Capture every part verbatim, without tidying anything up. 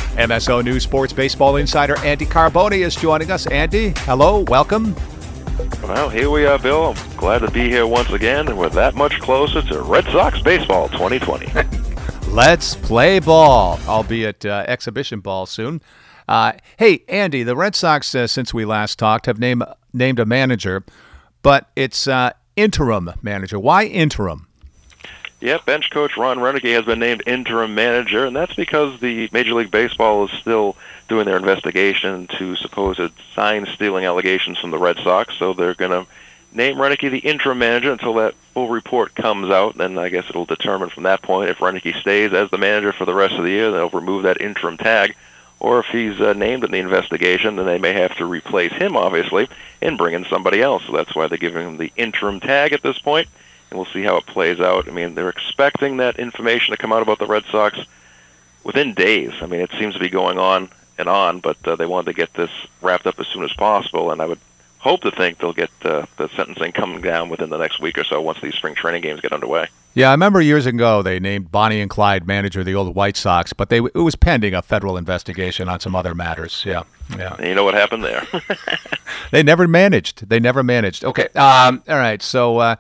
M S O News Sports Baseball Insider Andy Carboni is joining us. Andy, hello, welcome. Well, here we are, Bill. I'm glad to be here once again, and we're that much closer to Red Sox baseball twenty twenty. Let's play ball, albeit uh, exhibition ball soon. Uh, hey, Andy, the Red Sox, uh, since we last talked, have named named a manager, but it's uh, interim manager. Why interim? Yeah, bench coach Ron Roenicke has been named interim manager, and that's because the Major League Baseball is still doing their investigation to supposed sign-stealing allegations from the Red Sox, so they're going to name Roenicke the interim manager until that full report comes out. Then I guess it'll determine from that point if Roenicke stays as the manager for the rest of the year, they'll remove that interim tag, or if he's uh, named in the investigation, then they may have to replace him, obviously, and bring in somebody else. So that's why they're giving him the interim tag at this point. And we'll see how it plays out. I mean, they're expecting that information to come out about the Red Sox within days. I mean, it seems to be going on and on, but uh, they wanted to get this wrapped up as soon as possible, and I would hope to think they'll get uh, the sentencing coming down within the next week or so once these spring training games get underway. Yeah, I remember years ago they named Bonnie and Clyde manager of the old White Sox, but they it was pending a federal investigation on some other matters. Yeah, yeah. And you know what happened there? They never managed. They never managed. Okay, um, all right, so... Uh,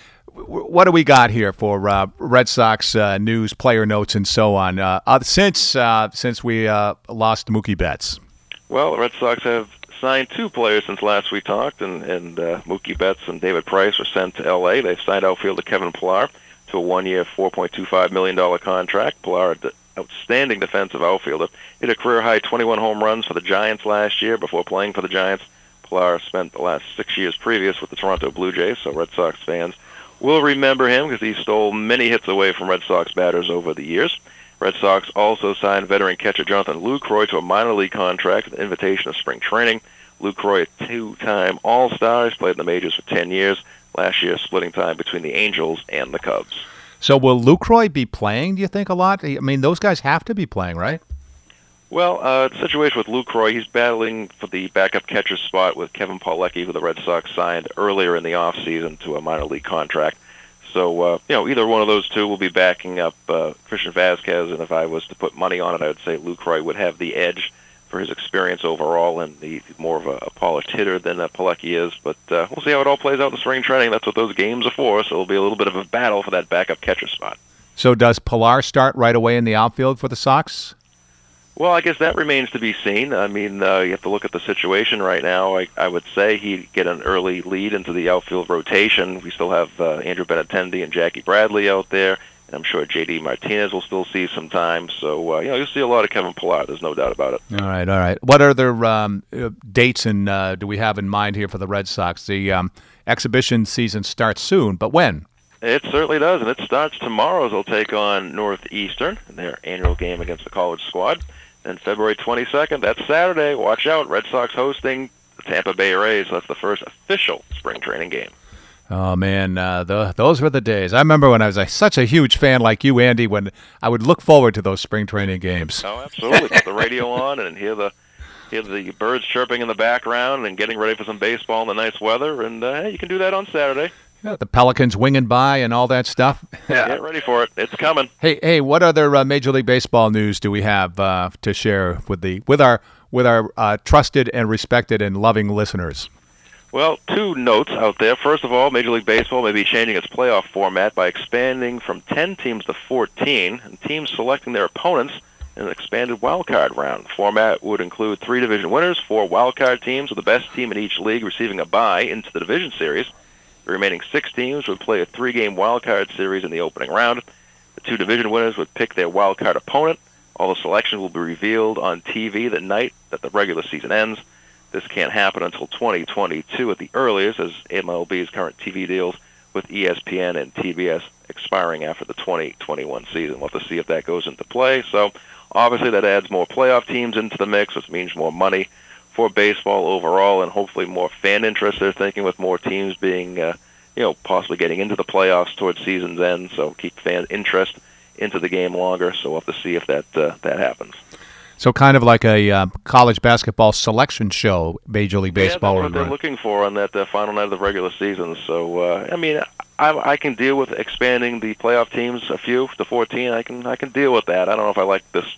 what do we got here for uh, Red Sox uh, news, player notes, and so on? Uh, uh, since uh, since we uh, lost Mookie Betts. Well, the Red Sox have signed two players since last we talked, and, and uh, Mookie Betts and David Price were sent to L A. They've signed outfielder Kevin Pillar to a one-year, four point two five million dollars contract. Pillar, an outstanding defensive outfielder, hit a career-high twenty-one home runs for the Giants last year before playing for the Giants. Pillar spent the last six years previous with the Toronto Blue Jays, so Red Sox fans we'll remember him because he stole many hits away from Red Sox batters over the years. Red Sox also signed veteran catcher Jonathan Lucroy to a minor league contract with an invitation of spring training. Lucroy, a two-time All-Star, he's played in the majors for ten years. Last year, splitting time between the Angels and the Cubs. So will Lucroy be playing, do you think, a lot? I mean, those guys have to be playing, right? Well, uh, the situation with Lucroy, he's battling for the backup catcher spot with Kevin Paulecki, who the Red Sox signed earlier in the offseason to a minor league contract. So, uh, you know, either one of those two will be backing up uh, Christian Vasquez, and if I was to put money on it, I would say Lucroy would have the edge for his experience overall, and he's more of a, a polished hitter than uh, Paulecki is. But uh, we'll see how it all plays out in spring training. That's what those games are for, so it'll be a little bit of a battle for that backup catcher spot. So does Pillar start right away in the outfield for the Sox? Well, I guess that remains to be seen. I mean, uh, you have to look at the situation right now. I, I would say he'd get an early lead into the outfield rotation. We still have uh, Andrew Benintendi and Jackie Bradley out there, and I'm sure J D Martinez will still see some time. So, uh, you know, you'll see a lot of Kevin Pillar. There's no doubt about it. All right, all right. What other um, dates and uh, do we have in mind here for the Red Sox? The um, exhibition season starts soon, but when? It certainly does, and it starts tomorrow as they'll take on Northeastern in their annual game against the college squad. And February twenty-second, that's Saturday. Watch out, Red Sox hosting the Tampa Bay Rays. That's the first official spring training game. Oh, man, uh, the, those were the days. I remember when I was a, such a huge fan like you, Andy, when I would look forward to those spring training games. Oh, absolutely. Put the radio on and hear the hear the birds chirping in the background and getting ready for some baseball in the nice weather. And, uh, hey, you can do that on Saturday. Yeah, the Pelicans winging by and all that stuff. Yeah. Get ready for it. It's coming. Hey, hey, what other uh, Major League Baseball news do we have uh, to share with the with our with our uh, trusted and respected and loving listeners? Well, two notes out there. First of all, Major League Baseball may be changing its playoff format by expanding from ten teams to fourteen, and teams selecting their opponents in an expanded wildcard round. The format would include three division winners, four wildcard teams, with the best team in each league receiving a bye into the division series. The remaining six teams would play a three-game wildcard series in the opening round. The two division winners would pick their wildcard opponent. All the selections will be revealed on T V the night that the regular season ends. This can't happen until twenty twenty-two at the earliest, as M L B's current T V deals with E S P N and T B S expiring after the twenty twenty-one season. We'll have to see if that goes into play. So obviously that adds more playoff teams into the mix, which means more money for baseball overall, and hopefully more fan interest. They're thinking with more teams being, uh, you know, possibly getting into the playoffs towards season's end, so keep fan interest into the game longer. So we'll have to see if that uh, that happens. So kind of like a uh, college basketball selection show, Major League Baseball. Yeah, that's what they're looking for on that uh, final night of the regular season. So, uh, I mean, I, I can deal with expanding the playoff teams a few to fourteen. I can I can deal with that. I don't know if I like this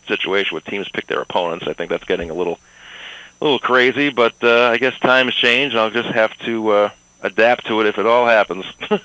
situation where teams pick their opponents. I think that's getting a little, a little crazy. But uh, I guess times change, and I'll just have to uh, adapt to it if it all happens.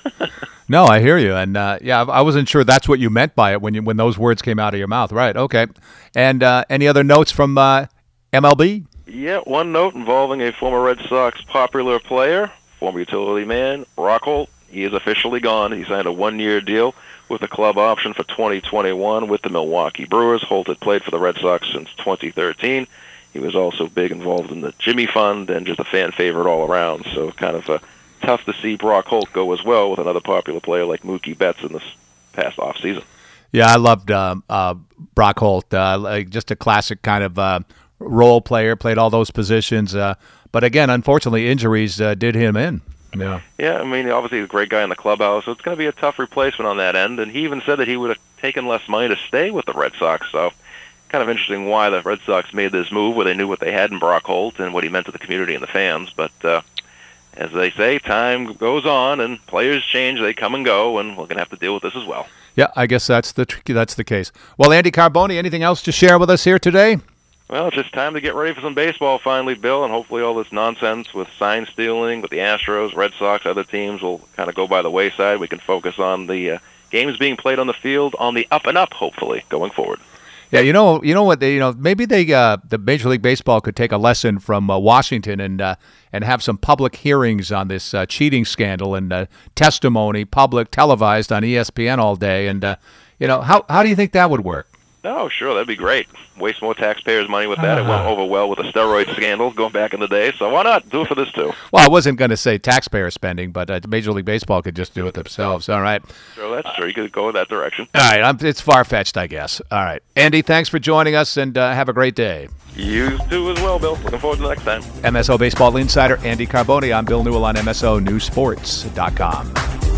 No, I hear you, and uh, yeah, I wasn't sure that's what you meant by it when you when those words came out of your mouth. Right? Okay. And uh, any other notes from uh, M L B? Yeah, one note involving a former Red Sox popular player, former utility man, Brock Holt. He is officially gone. He signed a one-year deal with a club option for twenty twenty-one with the Milwaukee Brewers. Holt had played for the Red Sox since twenty thirteen. He was also big involved in the Jimmy Fund and just a fan favorite all around. So kind of uh, tough to see Brock Holt go as well with another popular player like Mookie Betts in this past offseason. Yeah, I loved uh, uh, Brock Holt. Uh, like just a classic kind of uh, role player, played all those positions. Uh, but again, unfortunately, injuries uh, did him in. Yeah. Yeah, I mean, obviously he's a great guy in the clubhouse, so it's going to be a tough replacement on that end. And he even said that he would have taken less money to stay with the Red Sox. So kind of interesting why the Red Sox made this move, where they knew what they had in Brock Holt and what he meant to the community and the fans. But uh, as they say, time goes on and players change, they come and go, and we're going to have to deal with this as well. Yeah, I guess that's the that's the case. Well, Andy Carboni, anything else to share with us here today? Well, it's just time to get ready for some baseball finally, Bill, and hopefully all this nonsense with sign stealing with the Astros, Red Sox, other teams will kind of go by the wayside. We can focus on the uh, games being played on the field on the up and up, hopefully, going forward. Yeah, you know, you know what? They, you know, maybe they, uh, the Major League Baseball could take a lesson from uh, Washington and uh, and have some public hearings on this uh, cheating scandal and uh, testimony, public, televised on E S P N all day. And uh, you know, how how do you think that would work? Oh, sure, that'd be great. Waste more taxpayers' money with that. Uh-huh. It went over well with the steroid scandal going back in the day, so why not do it for this, too? Well, I wasn't going to say taxpayer spending, but uh, Major League Baseball could just do it themselves. All right. Sure, that's true. You could go in that direction. All right, I'm, it's far-fetched, I guess. All right. Andy, thanks for joining us, and uh, have a great day. You too as well, Bill. Looking forward to the next time. M S O Baseball Insider Andy Carboni. I'm Bill Newell on M S O News Sports dot com.